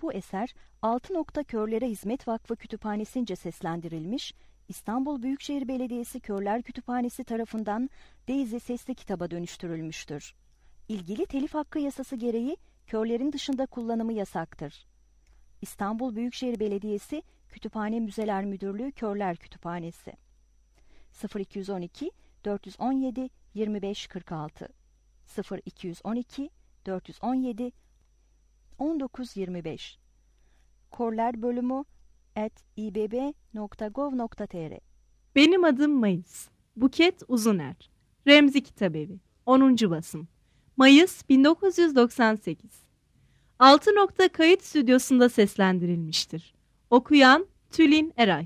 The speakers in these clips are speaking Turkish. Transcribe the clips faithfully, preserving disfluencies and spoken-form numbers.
Bu eser Altı Nokta Körlere Hizmet Vakfı Kütüphanesi'nce seslendirilmiş, İstanbul Büyükşehir Belediyesi Körler Kütüphanesi tarafından Daisy sesli kitaba dönüştürülmüştür. İlgili telif hakkı yasası gereği körlerin dışında kullanımı yasaktır. İstanbul Büyükşehir Belediyesi Kütüphane Müzeler Müdürlüğü Körler Kütüphanesi sıfır iki on iki dört on yedi yirmi beş kırk altı sıfır iki on iki dört on yedi on dokuz yirmi beş Körler bölümü at i b b nokta gov nokta t r. Benim adım Mayıs. Buket Uzuner. Remzi Kitabevi. onuncu basım. Mayıs bin dokuz yüz doksan sekiz. Altı Nokta Kayıt Stüdyosu'nda seslendirilmiştir. Okuyan Tülin Eray.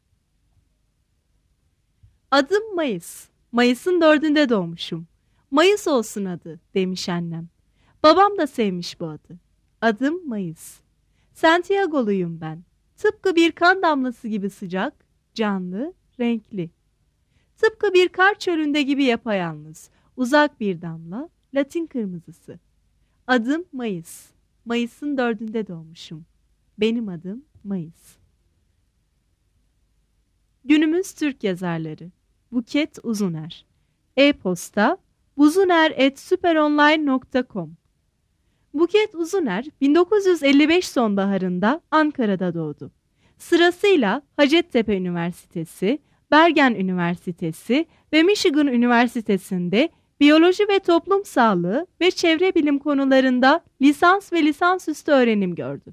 Adım Mayıs. Mayıs'ın dördünde doğmuşum. Mayıs olsun adı demiş annem. Babam da sevmiş bu adı. Adım Mayıs. Santiago'luyum ben. Tıpkı bir kan damlası gibi sıcak, canlı, renkli. Tıpkı bir kar çölünde gibi yapayalnız, uzak bir damla, Latin kırmızısı. Adım Mayıs. Mayıs'ın dördünde doğmuşum. Benim adım Mayıs. Günümüz Türk yazarları. Buket Uzuner. E-posta buzuner at süperonline nokta com. Buket Uzuner bin dokuz yüz elli beş sonbaharında Ankara'da doğdu. Sırasıyla Hacettepe Üniversitesi, Bergen Üniversitesi ve Michigan Üniversitesi'nde biyoloji ve toplum sağlığı ve çevre bilim konularında lisans ve lisansüstü öğrenim gördü.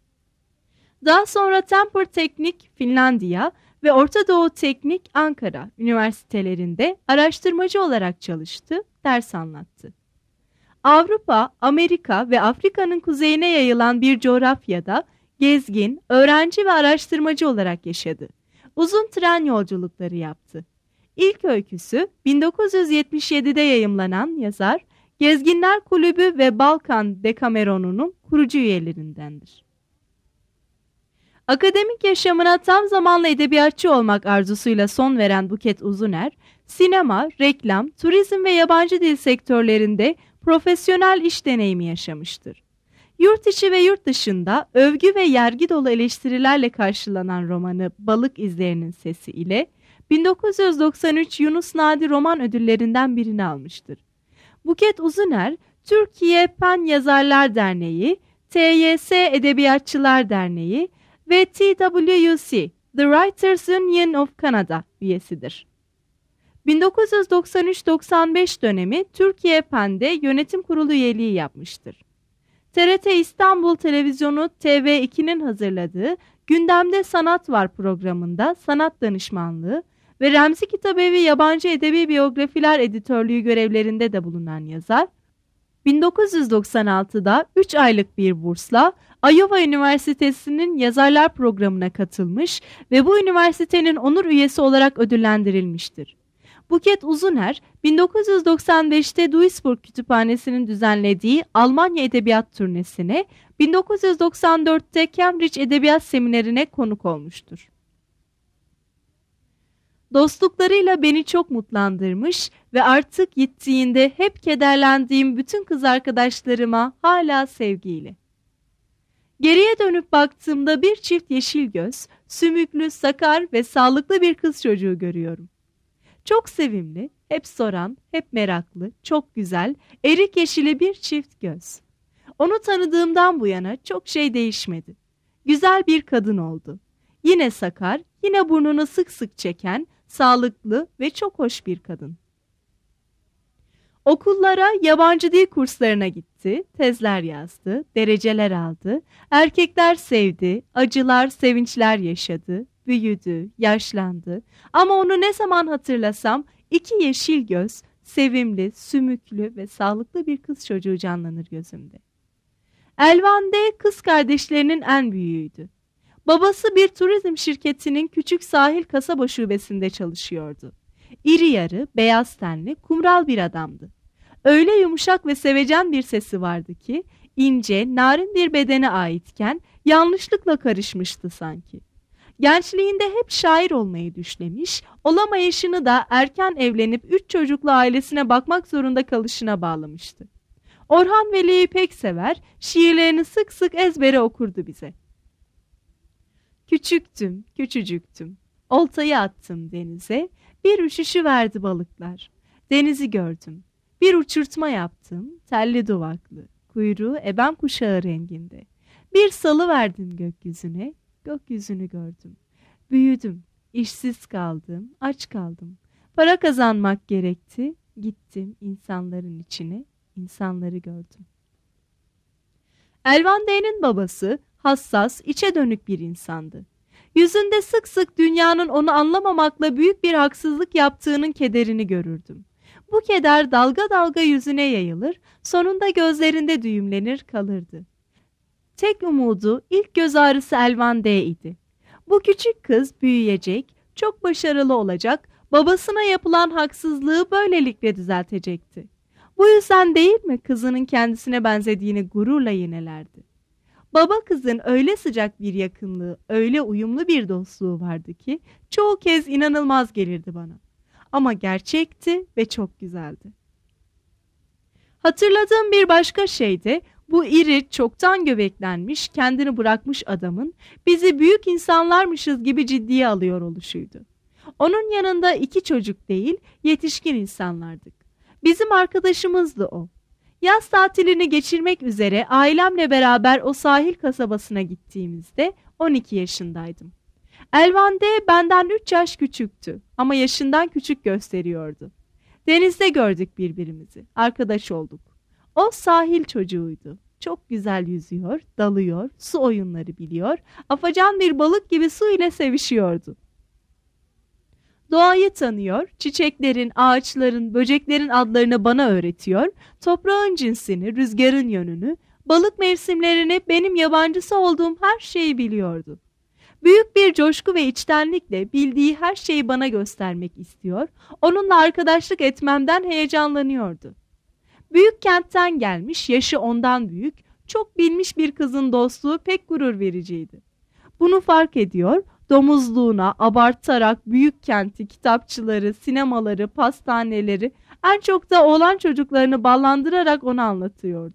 Daha sonra Temper Teknik Finlandiya ve Orta Doğu Teknik Ankara üniversitelerinde araştırmacı olarak çalıştı, ders anlattı. Avrupa, Amerika ve Afrika'nın kuzeyine yayılan bir coğrafyada gezgin, öğrenci ve araştırmacı olarak yaşadı. Uzun tren yolculukları yaptı. İlk öyküsü bin dokuz yüz yetmiş yedide yayımlanan yazar, Gezginler Kulübü ve Balkan Dekameronu'nun kurucu üyelerindendir. Akademik yaşamına tam zamanlı edebiyatçı olmak arzusuyla son veren Buket Uzuner, sinema, reklam, turizm ve yabancı dil sektörlerinde profesyonel iş deneyimi yaşamıştır. Yurt içi ve yurt dışında övgü ve yergi dolu eleştirilerle karşılanan romanı Balık İzlerinin Sesi ile bin dokuz yüz doksan üç Yunus Nadi Roman Ödüllerinden birini almıştır. Buket Uzuner, Türkiye Pen Yazarlar Derneği, T Y S Edebiyatçılar Derneği ve T W U C, The Writers Union of Canada üyesidir. bin dokuz yüz doksan üç doksan beş dönemi Türkiye Pen'de yönetim kurulu üyeliği yapmıştır. T R T İstanbul Televizyonu T V iki'nin hazırladığı Gündemde Sanat Var programında sanat danışmanlığı ve Remzi Kitabevi Yabancı Edebi Biyografiler Editörlüğü görevlerinde de bulunan yazar, bin dokuz yüz doksan altıda üç aylık bir bursla Iowa Üniversitesi'nin yazarlar programına katılmış ve bu üniversitenin onur üyesi olarak ödüllendirilmiştir. Buket Uzuner, bin dokuz yüz doksan beşte Duisburg Kütüphanesi'nin düzenlediği Almanya Edebiyat Turnesine, bin dokuz yüz doksan dörtte Cambridge Edebiyat Seminerine konuk olmuştur. Dostluklarıyla beni çok mutlandırmış ve artık gittiğinde hep kederlendiğim bütün kız arkadaşlarıma hala sevgiyle. Geriye dönüp baktığımda bir çift yeşil göz, sümüklü, sakar ve sağlıklı bir kız çocuğu görüyorum. Çok sevimli, hep soran, hep meraklı, çok güzel, erik yeşili bir çift göz. Onu tanıdığımdan bu yana çok şey değişmedi. Güzel bir kadın oldu. Yine sakar, yine burnunu sık sık çeken, sağlıklı ve çok hoş bir kadın. Okullara, yabancı dil kurslarına gitti, tezler yazdı, dereceler aldı, erkekler sevdi, acılar, sevinçler yaşadı, büyüdü, yaşlandı. Ama onu ne zaman hatırlasam iki yeşil göz, sevimli, sümüklü ve sağlıklı bir kız çocuğu canlanır gözümde. Elvan'de kız kardeşlerinin en büyüğüydü. Babası bir turizm şirketinin küçük sahil kasaba şubesinde çalışıyordu. İri yarı, beyaz tenli, kumral bir adamdı. Öyle yumuşak ve sevecen bir sesi vardı ki, ince, narin bir bedene aitken yanlışlıkla karışmıştı sanki. Gençliğinde hep şair olmayı düşlemiş, olamayışını da erken evlenip üç çocuklu ailesine bakmak zorunda kalışına bağlamıştı. Orhan Veli'yi pek sever, şiirlerini sık sık ezbere okurdu bize. Küçüktüm, küçücüktüm. Oltayı attım denize, bir üşüşüverdi balıklar. Denizi gördüm, bir uçurtma yaptım, telli duvaklı, kuyruğu eben kuşağı renginde. Bir salıverdim gökyüzüne, gökyüzünü gördüm. Büyüdüm, işsiz kaldım, aç kaldım. Para kazanmak gerekti, gittim insanların içine, insanları gördüm. Elvan D'nin babası hassas, içe dönük bir insandı. Yüzünde sık sık dünyanın onu anlamamakla büyük bir haksızlık yaptığının kederini görürdüm. Bu keder dalga dalga yüzüne yayılır, sonunda gözlerinde düğümlenir kalırdı. Tek umudu ilk göz ağrısı Elvan D idi. Bu küçük kız büyüyecek, çok başarılı olacak, babasına yapılan haksızlığı böylelikle düzeltecekti. Bu yüzden değil mi kızının kendisine benzediğini gururla yinelerdi. Baba kızın öyle sıcak bir yakınlığı, öyle uyumlu bir dostluğu vardı ki çoğu kez inanılmaz gelirdi bana. Ama gerçekti ve çok güzeldi. Hatırladığım bir başka şey de bu iri, çoktan göbeklenmiş, kendini bırakmış adamın bizi büyük insanlarmışız gibi ciddiye alıyor oluşuydu. Onun yanında iki çocuk değil, yetişkin insanlardık. Bizim arkadaşımızdı o. Yaz tatilini geçirmek üzere ailemle beraber o sahil kasabasına gittiğimizde on iki yaşındaydım. Elvan D benden üç yaş küçüktü ama yaşından küçük gösteriyordu. Denizde gördük birbirimizi, arkadaş olduk. O sahil çocuğuydu. Çok güzel yüzüyor, dalıyor, su oyunları biliyor, afacan bir balık gibi su ile sevişiyordu. Doğayı tanıyor, çiçeklerin, ağaçların, böceklerin adlarını bana öğretiyor, toprağın cinsini, rüzgarın yönünü, balık mevsimlerini, benim yabancısı olduğum her şeyi biliyordu. Büyük bir coşku ve içtenlikle bildiği her şeyi bana göstermek istiyor, onunla arkadaşlık etmemden heyecanlanıyordu. Büyük kentten gelmiş, yaşı ondan büyük, çok bilmiş bir kızın dostluğu pek gurur vericiydi. Bunu fark ediyor, domuzluğuna abartarak büyük kenti, kitapçıları, sinemaları, pastaneleri, en çok da oğlan çocuklarını ballandırarak ona anlatıyordu.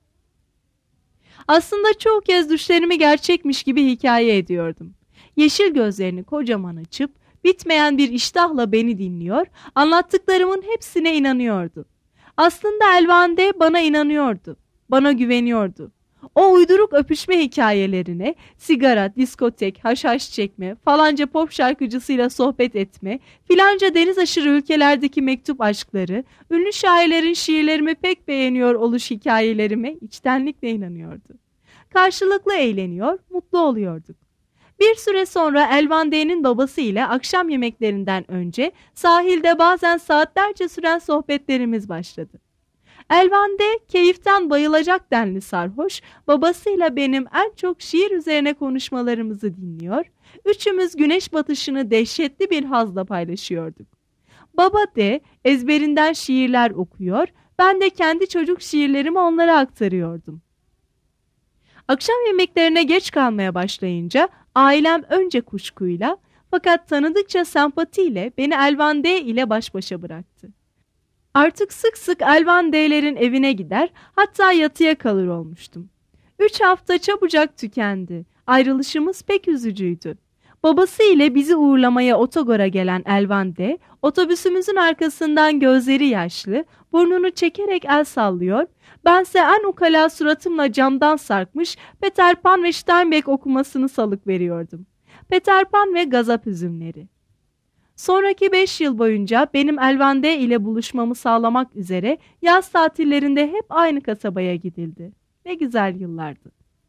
Aslında çoğu kez düşlerimi gerçekmiş gibi hikaye ediyordum. Yeşil gözlerini kocaman açıp, bitmeyen bir iştahla beni dinliyor, anlattıklarımın hepsine inanıyordu. Aslında Elvan D bana inanıyordu, bana güveniyordu. O uyduruk öpüşme hikayelerine, sigara, diskotek, haşhaş çekme, falanca pop şarkıcısıyla sohbet etme, filanca deniz aşırı ülkelerdeki mektup aşkları, ünlü şairlerin şiirlerimi pek beğeniyor oluş hikayelerime içtenlikle inanıyordu. Karşılıklı eğleniyor, mutlu oluyorduk. Bir süre sonra Elvan D'nin babası ile akşam yemeklerinden önce sahilde bazen saatlerce süren sohbetlerimiz başladı. Elvan D keyiften bayılacak denli sarhoş, babasıyla benim en çok şiir üzerine konuşmalarımızı dinliyor, üçümüz güneş batışını dehşetli bir hazla paylaşıyorduk. Baba D ezberinden şiirler okuyor, ben de kendi çocuk şiirlerimi onlara aktarıyordum. Akşam yemeklerine geç kalmaya başlayınca ailem önce kuşkuyla fakat tanıdıkça sempatiyle beni Elvan D ile baş başa bıraktı. Artık sık sık Elvan D'lerin evine gider, hatta yatıya kalır olmuştum. Üç hafta çabucak tükendi. Ayrılışımız pek üzücüydü. Babası ile bizi uğurlamaya otogara gelen Elvan D, otobüsümüzün arkasından gözleri yaşlı, burnunu çekerek el sallıyor, bense en ukala suratımla camdan sarkmış Peter Pan ve Steinbeck okumasını salık veriyordum. Peter Pan ve Gazap Üzümleri. Sonraki beş yıl boyunca benim Elvan D ile buluşmamı sağlamak üzere yaz tatillerinde hep aynı kasabaya gidildi. Ne güzel yıllardı.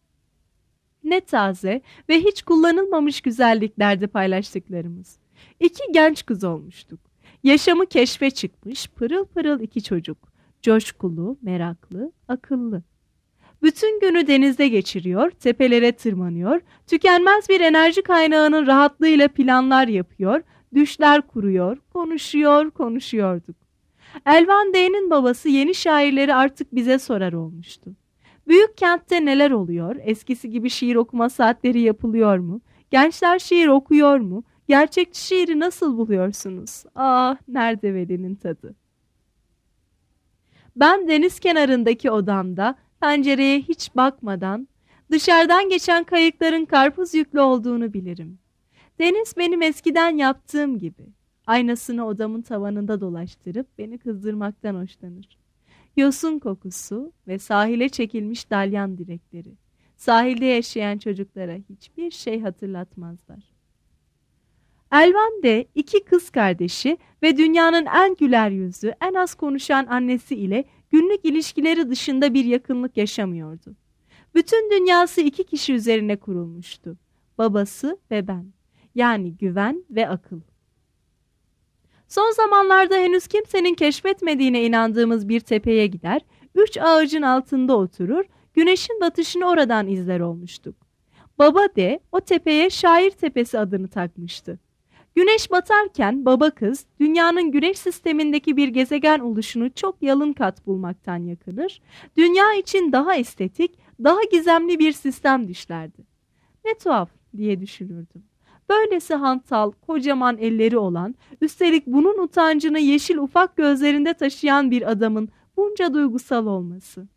Ne taze ve hiç kullanılmamış güzelliklerdi paylaştıklarımız. İki genç kız olmuştuk. Yaşamı keşfe çıkmış pırıl pırıl iki çocuk. Coşkulu, meraklı, akıllı. Bütün günü denizde geçiriyor, tepelere tırmanıyor, tükenmez bir enerji kaynağının rahatlığıyla planlar yapıyor, düşler kuruyor, konuşuyor, konuşuyorduk. Elvan D'nin babası yeni şairleri artık bize sorar olmuştu. Büyük kentte neler oluyor? Eskisi gibi şiir okuma saatleri yapılıyor mu? Gençler şiir okuyor mu? Gerçekçi şiiri nasıl buluyorsunuz? Ah, nerede Veli'nin tadı? Ben deniz kenarındaki odamda pencereye hiç bakmadan dışarıdan geçen kayıkların karpuz yüklü olduğunu bilirim. Deniz benim eskiden yaptığım gibi aynasını odamın tavanında dolaştırıp beni kızdırmaktan hoşlanır. Yosun kokusu ve sahile çekilmiş dalyan direkleri sahilde yaşayan çocuklara hiçbir şey hatırlatmazlar. Elvan de iki kız kardeşi ve dünyanın en güler yüzlü, en az konuşan annesi ile günlük ilişkileri dışında bir yakınlık yaşamıyordu. Bütün dünyası iki kişi üzerine kurulmuştu. Babası ve ben. Yani güven ve akıl. Son zamanlarda henüz kimsenin keşfetmediğine inandığımız bir tepeye gider, üç ağacın altında oturur, güneşin batışını oradan izler olmuştuk. Baba de o tepeye Şair Tepesi adını takmıştı. Güneş batarken baba kız dünyanın güneş sistemindeki bir gezegen oluşunu çok yalın kat bulmaktan yakınır, dünya için daha estetik, daha gizemli bir sistem düşlerdi. Ne tuhaf diye düşünürdüm. Böylesi hantal, kocaman elleri olan, üstelik bunun utancını yeşil ufak gözlerinde taşıyan bir adamın bunca duygusal olması.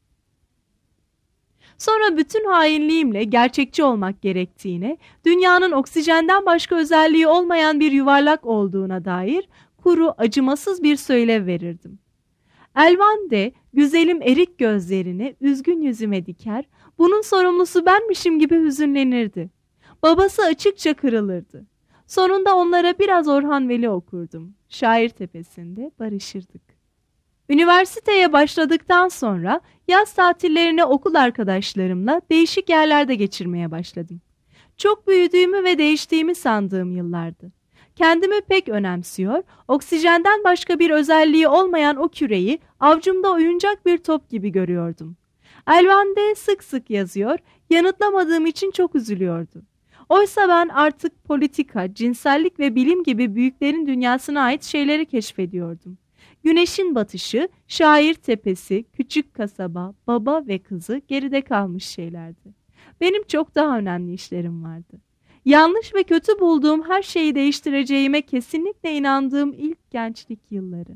Sonra bütün hainliğimle gerçekçi olmak gerektiğine, dünyanın oksijenden başka özelliği olmayan bir yuvarlak olduğuna dair kuru, acımasız bir söylev verirdim. Elvan de güzelim erik gözlerini üzgün yüzüme diker, bunun sorumlusu benmişim gibi hüzünlenirdi. Babası açıkça kırılırdı. Sonunda onlara biraz Orhan Veli okurdum. Şair Tepesi'nde barışırdık. Üniversiteye başladıktan sonra yaz tatillerini okul arkadaşlarımla değişik yerlerde geçirmeye başladım. Çok büyüdüğümü ve değiştiğimi sandığım yıllardı. Kendimi pek önemsiyor, oksijenden başka bir özelliği olmayan o küreyi avcumda oyuncak bir top gibi görüyordum. Elvan'de sık sık yazıyor, yanıtlamadığım için çok üzülüyordu. Oysa ben artık politika, cinsellik ve bilim gibi büyüklerin dünyasına ait şeyleri keşfediyordum. Güneşin batışı, Şair Tepesi, küçük kasaba, baba ve kızı geride kalmış şeylerdi. Benim çok daha önemli işlerim vardı. Yanlış ve kötü bulduğum her şeyi değiştireceğime kesinlikle inandığım ilk gençlik yılları.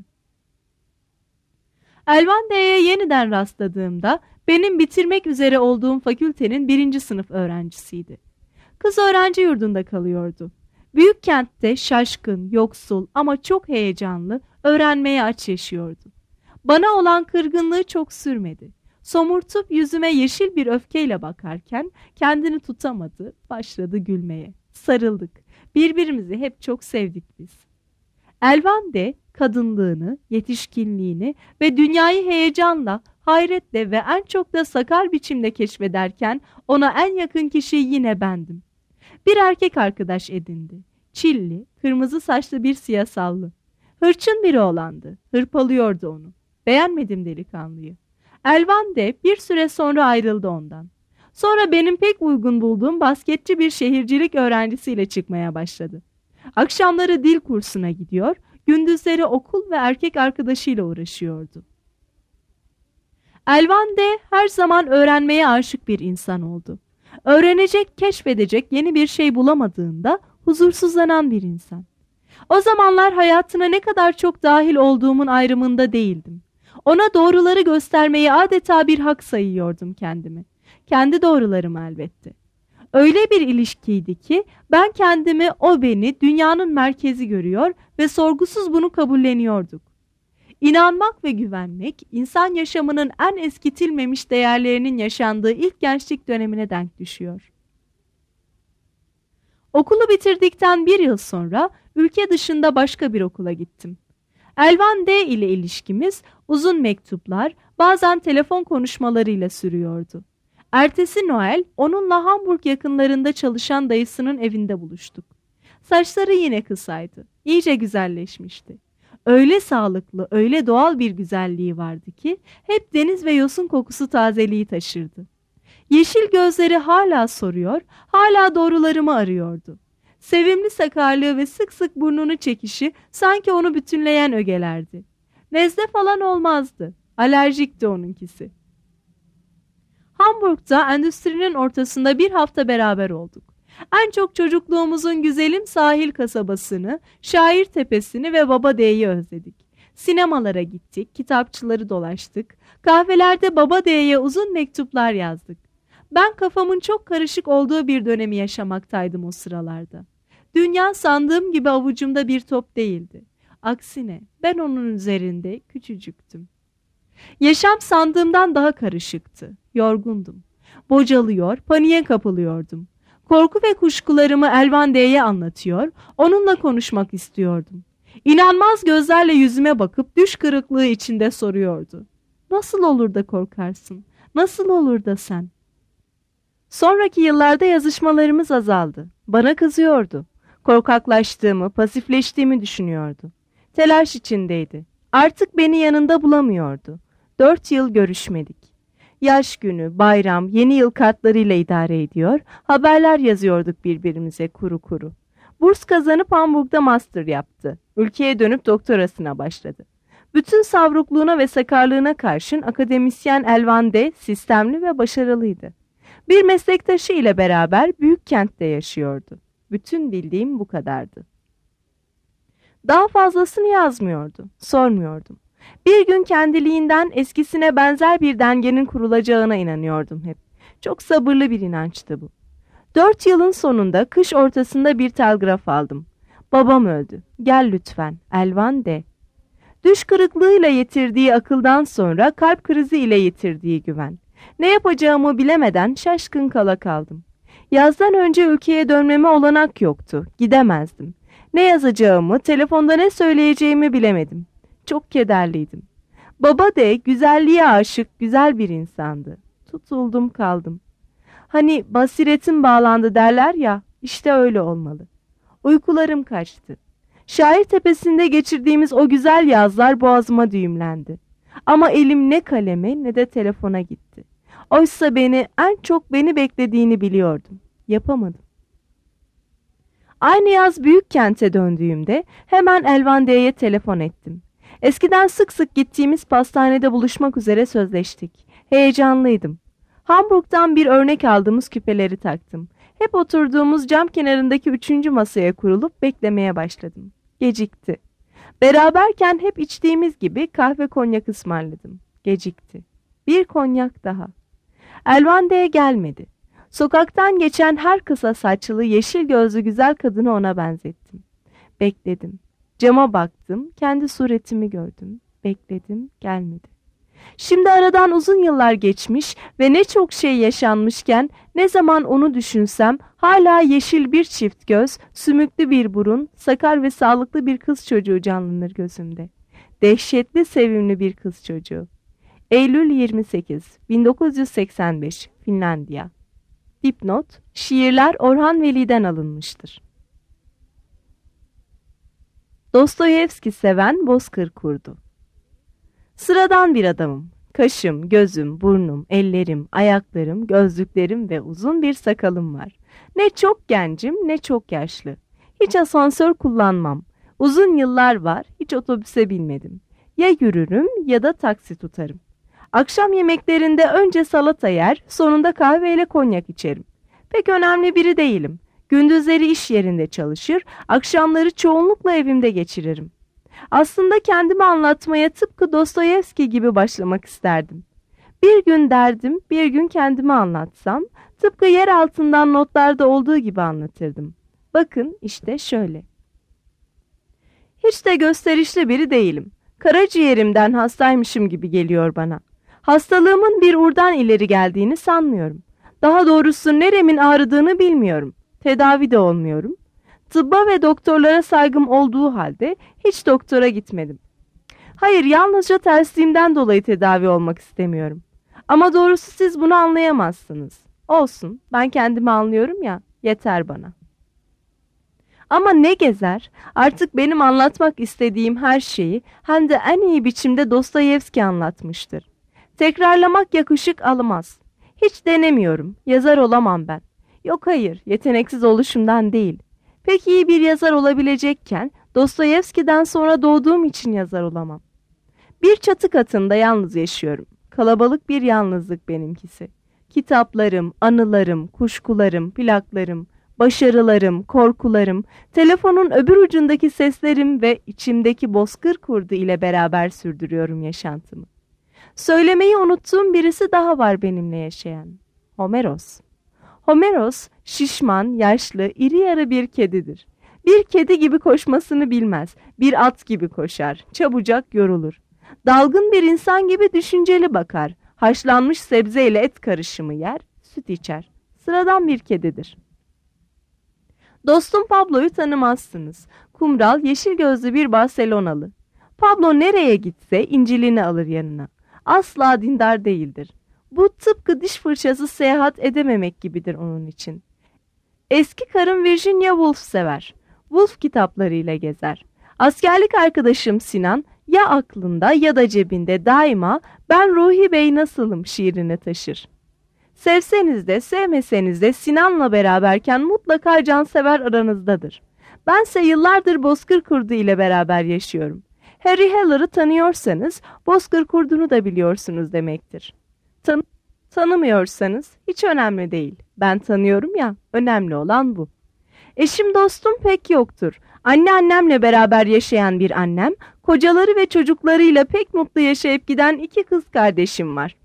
Elvande'ye yeniden rastladığımda benim bitirmek üzere olduğum fakültenin birinci sınıf öğrencisiydi. Kız öğrenci yurdunda kalıyordu. Büyük kentte şaşkın, yoksul ama çok heyecanlı, öğrenmeye aç yaşıyordu. Bana olan kırgınlığı çok sürmedi. Somurtup yüzüme yeşil bir öfkeyle bakarken kendini tutamadı, başladı gülmeye. Sarıldık. Birbirimizi hep çok sevdik biz. Elvan de kadınlığını, yetişkinliğini ve dünyayı heyecanla, hayretle ve en çok da sakal biçimde keşfederken ona en yakın kişi yine bendim. Bir erkek arkadaş edindi. Çilli, kırmızı saçlı bir siyasallı. Hırçın biri oğlandı. Hırpalıyordu onu. Beğenmedim delikanlıyı. Elvan de bir süre sonra ayrıldı ondan. Sonra benim pek uygun bulduğum basketçi bir şehircilik öğrencisiyle çıkmaya başladı. Akşamları dil kursuna gidiyor, gündüzleri okul ve erkek arkadaşıyla uğraşıyordu. Elvan de her zaman öğrenmeye aşık bir insan oldu. Öğrenecek, keşfedecek yeni bir şey bulamadığında huzursuzlanan bir insan. O zamanlar hayatına ne kadar çok dahil olduğumun ayrımında değildim. Ona doğruları göstermeyi adeta bir hak sayıyordum kendimi. Kendi doğrularım elbette. Öyle bir ilişkiydi ki ben kendimi, o beni dünyanın merkezi görüyor ve sorgusuz bunu kabulleniyorduk. İnanmak ve güvenmek, insan yaşamının en eskitilmemiş değerlerinin yaşandığı ilk gençlik dönemine denk düşüyor. Okulu bitirdikten bir yıl sonra ülke dışında başka bir okula gittim. Elvan D ile ilişkimiz uzun mektuplar, bazen telefon konuşmalarıyla sürüyordu. Ertesi Noel onunla Hamburg yakınlarında çalışan dayısının evinde buluştuk. Saçları yine kısaydı, iyice güzelleşmişti. Öyle sağlıklı, öyle doğal bir güzelliği vardı ki hep deniz ve yosun kokusu tazeliği taşırdı. Yeşil gözleri hala soruyor, hala doğrularımı arıyordu. Sevimli sakarlığı ve sık sık burnunu çekişi sanki onu bütünleyen ögelerdi. Nezle falan olmazdı, alerjikti onunkisi. Hamburg'da endüstrinin ortasında bir hafta beraber olduk. En çok çocukluğumuzun güzelim sahil kasabasını, Şair Tepesi'ni ve Baba D'yi özledik. Sinemalara gittik, kitapçıları dolaştık, kahvelerde Baba D'ye uzun mektuplar yazdık. Ben kafamın çok karışık olduğu bir dönemi yaşamaktaydım o sıralarda. Dünya sandığım gibi avucumda bir top değildi. Aksine ben onun üzerinde küçücüktüm. Yaşam sandığımdan daha karışıktı. Yorgundum. Bocalıyor, paniğe kapılıyordum. Korku ve kuşkularımı Elvan D'ye anlatıyor, onunla konuşmak istiyordum. İnanmaz gözlerle yüzüme bakıp düş kırıklığı içinde soruyordu. Nasıl olur da korkarsın? Nasıl olur da sen? Sonraki yıllarda yazışmalarımız azaldı. Bana kızıyordu. Korkaklaştığımı, pasifleştiğimi düşünüyordu. Telaş içindeydi. Artık beni yanında bulamıyordu. Dört yıl görüşmedik. Yaş günü, bayram, yeni yıl kartlarıyla idare ediyor, haberler yazıyorduk birbirimize kuru kuru. Burs kazanıp Hamburg'da master yaptı. Ülkeye dönüp doktorasına başladı. Bütün savrukluğuna ve sakarlığına karşın akademisyen Elvan D sistemli ve başarılıydı. Bir meslektaşı ile beraber büyük kentte yaşıyordu. Bütün bildiğim bu kadardı. Daha fazlasını yazmıyordu, sormuyordum. Bir gün kendiliğinden eskisine benzer bir dengenin kurulacağına inanıyordum hep. Çok sabırlı bir inançtı bu. Dört yılın sonunda kış ortasında bir telgraf aldım. Babam öldü. Gel lütfen. Elvan D. Düş kırıklığıyla yitirdiği akıldan sonra kalp krizi ile yitirdiği güven. Ne yapacağımı bilemeden şaşkın kala kaldım. Yazdan önce ülkeye dönmeme olanak yoktu. Gidemezdim. Ne yazacağımı, telefonda ne söyleyeceğimi bilemedim. Çok kederliydim. Baba D güzelliğe aşık güzel bir insandı. Tutuldum kaldım. Hani basiretim bağlandı derler ya, işte öyle olmalı. Uykularım kaçtı. Şair Tepesi'nde geçirdiğimiz o güzel yazlar boğazıma düğümlendi. Ama elim ne kaleme ne de telefona gitti. Oysa beni en çok beni beklediğini biliyordum. Yapamadım. Aynı yaz büyük kente döndüğümde hemen Elvan D'ye telefon ettim. Eskiden sık sık gittiğimiz pastanede buluşmak üzere sözleştik. Heyecanlıydım. Hamburg'dan bir örnek aldığımız küpeleri taktım. Hep oturduğumuz cam kenarındaki üçüncü masaya kurulup beklemeye başladım. Gecikti. Beraberken hep içtiğimiz gibi kahve konyak ısmarladım. Gecikti. Bir konyak daha. Elvan D gelmedi. Sokaktan geçen her kısa saçlı yeşil gözlü güzel kadını ona benzettim. Bekledim. Cama baktım, kendi suretimi gördüm. Bekledim, gelmedi. Şimdi aradan uzun yıllar geçmiş ve ne çok şey yaşanmışken ne zaman onu düşünsem hala yeşil bir çift göz, sümüklü bir burun, sakar ve sağlıklı bir kız çocuğu canlanır gözümde. Dehşetli sevimli bir kız çocuğu. Eylül yirmi sekiz bin dokuz yüz seksen beş Finlandiya. Dipnot: şiirler Orhan Veli'den alınmıştır. Dostoyevski seven bozkır kurdu. Sıradan bir adamım. Kaşım, gözüm, burnum, ellerim, ayaklarım, gözlüklerim ve uzun bir sakalım var. Ne çok gencim ne çok yaşlı. Hiç asansör kullanmam. Uzun yıllar var, hiç otobüse binmedim. Ya yürürüm ya da taksi tutarım. Akşam yemeklerinde önce salata yer, sonunda kahveyle konyak içerim. Pek önemli biri değilim. Gündüzleri iş yerinde çalışır, akşamları çoğunlukla evimde geçiririm. Aslında kendimi anlatmaya tıpkı Dostoyevski gibi başlamak isterdim. Bir gün derdim, bir gün kendimi anlatsam, tıpkı yer altından notlarda olduğu gibi anlatırdım. Bakın işte şöyle. Hiç de gösterişli biri değilim. Karaciğerimden hastaymışım gibi geliyor bana. Hastalığımın bir uğurdan ileri geldiğini sanmıyorum. Daha doğrusu neremin ağrıdığını bilmiyorum. Tedavi de olmuyorum. Tıbba ve doktorlara saygım olduğu halde hiç doktora gitmedim. Hayır, yalnızca tersliğimden dolayı tedavi olmak istemiyorum. Ama doğrusu siz bunu anlayamazsınız. Olsun, ben kendimi anlıyorum ya, yeter bana. Ama ne gezer, artık benim anlatmak istediğim her şeyi hem de en iyi biçimde Dostoyevski anlatmıştır. Tekrarlamak yakışık almaz. Hiç denemiyorum, yazar olamam ben. Yok hayır, yeteneksiz oluşumdan değil. Pek iyi bir yazar olabilecekken Dostoyevski'den sonra doğduğum için yazar olamam. Bir çatı katında yalnız yaşıyorum. Kalabalık bir yalnızlık benimkisi. Kitaplarım, anılarım, kuşkularım, plaklarım, Başarılarım, korkularım, telefonun öbür ucundaki seslerim ve içimdeki bozkır kurdu ile beraber sürdürüyorum yaşantımı. Söylemeyi unuttuğum birisi daha var benimle yaşayan. Homeros. Homeros, şişman, yaşlı, iri yarı bir kedidir. Bir kedi gibi koşmasını bilmez, bir at gibi koşar, çabucak yorulur. Dalgın bir insan gibi düşünceli bakar, haşlanmış sebze ile et karışımı yer, süt içer. Sıradan bir kedidir. Dostum Pablo'yu tanımazsınız. Kumral, yeşil gözlü bir Barcelonalı. Pablo nereye gitse İncil'ini alır yanına. Asla dindar değildir. Bu tıpkı diş fırçası seyahat edememek gibidir onun için. Eski karım Virginia Woolf sever. Woolf kitaplarıyla gezer. Askerlik arkadaşım Sinan ya aklında ya da cebinde daima "Ben Ruhi Bey nasılım" şiirini taşır. Sevseniz de sevmeseniz de Sinan'la beraberken mutlaka cansever aranızdadır. Bense yıllardır Bozkır Kurdu ile beraber yaşıyorum. Harry Heller'ı tanıyorsanız Bozkır Kurdu'nu da biliyorsunuz demektir. Tan tanımıyorsanız hiç önemli değil. Ben tanıyorum ya, önemli olan bu. Eşim dostum pek yoktur. Anneannemle beraber yaşayan bir annem, kocaları ve çocuklarıyla pek mutlu yaşayıp giden iki kız kardeşim var.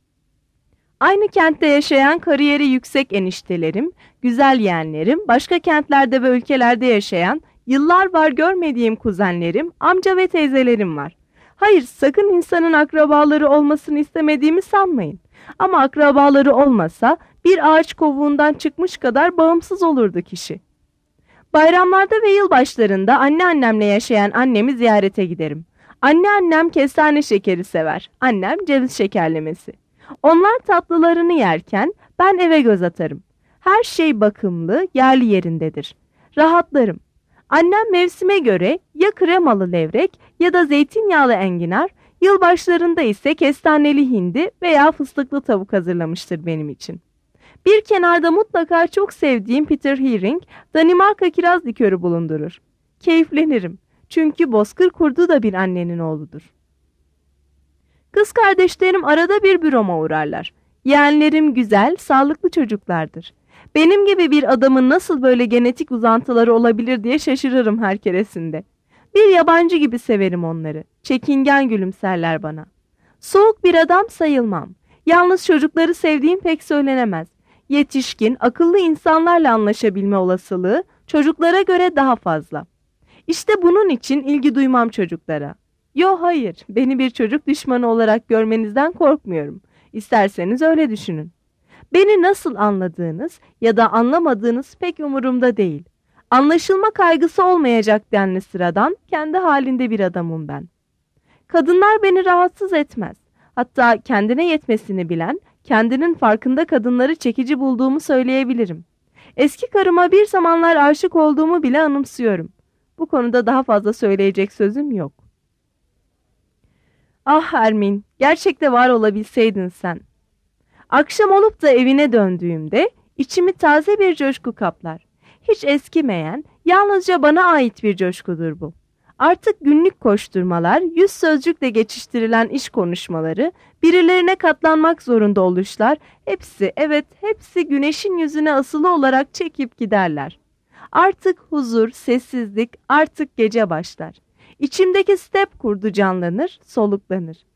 Aynı kentte yaşayan kariyeri yüksek eniştelerim, güzel yeğenlerim, başka kentlerde ve ülkelerde yaşayan, yıllar var görmediğim kuzenlerim, amca ve teyzelerim var. Hayır, sakın insanın akrabaları olmasını istemediğimi sanmayın. Ama akrabaları olmasa bir ağaç kovuğundan çıkmış kadar bağımsız olurdu kişi. Bayramlarda ve yılbaşlarında anneannemle yaşayan annemi ziyarete giderim. Anneannem kestane şekeri sever, annem ceviz şekerlemesi. Onlar tatlılarını yerken ben eve göz atarım. Her şey bakımlı, yerli yerindedir. Rahatlarım. Annem mevsime göre ya kremalı levrek ya da zeytinyağlı enginar, yılbaşlarında ise kestaneli hindi veya fıstıklı tavuk hazırlamıştır benim için. Bir kenarda mutlaka çok sevdiğim Peter Heering, Danimarka kiraz likörü bulundurur. Keyiflenirim. Çünkü Bozkır Kurdu da bir annenin oğludur. Kız kardeşlerim arada bir büroma uğrarlar. Yeğenlerim güzel, sağlıklı çocuklardır. Benim gibi bir adamın nasıl böyle genetik uzantıları olabilir diye şaşırırım her keresinde. Bir yabancı gibi severim onları. Çekingen gülümserler bana. Soğuk bir adam sayılmam. Yalnız çocukları sevdiğim pek söylenemez. Yetişkin, akıllı insanlarla anlaşabilme olasılığı çocuklara göre daha fazla. İşte bunun için ilgi duymam çocuklara. Yo hayır, beni bir çocuk düşmanı olarak görmenizden korkmuyorum. İsterseniz öyle düşünün. Beni nasıl anladığınız ya da anlamadığınız pek umurumda değil. Anlaşılma kaygısı olmayacak denli sıradan, kendi halinde bir adamım ben. Kadınlar beni rahatsız etmez. Hatta kendine yetmesini bilen, kendinin farkında kadınları çekici bulduğumu söyleyebilirim. Eski karıma bir zamanlar aşık olduğumu bile anımsıyorum. Bu konuda daha fazla söyleyecek sözüm yok. Ah Ermin, gerçekte var olabilseydin sen. Akşam olup da evine döndüğümde içimi taze bir coşku kaplar. Hiç eskimeyen, yalnızca bana ait bir coşkudur bu. Artık günlük koşturmalar, yüz sözcükle geçiştirilen iş konuşmaları, birilerine katlanmak zorunda oluşlar, hepsi, evet hepsi güneşin yüzüne asılı olarak çekip giderler. Artık huzur, sessizlik, artık gece başlar. İçimdeki step kurdu canlanır, soluklanır.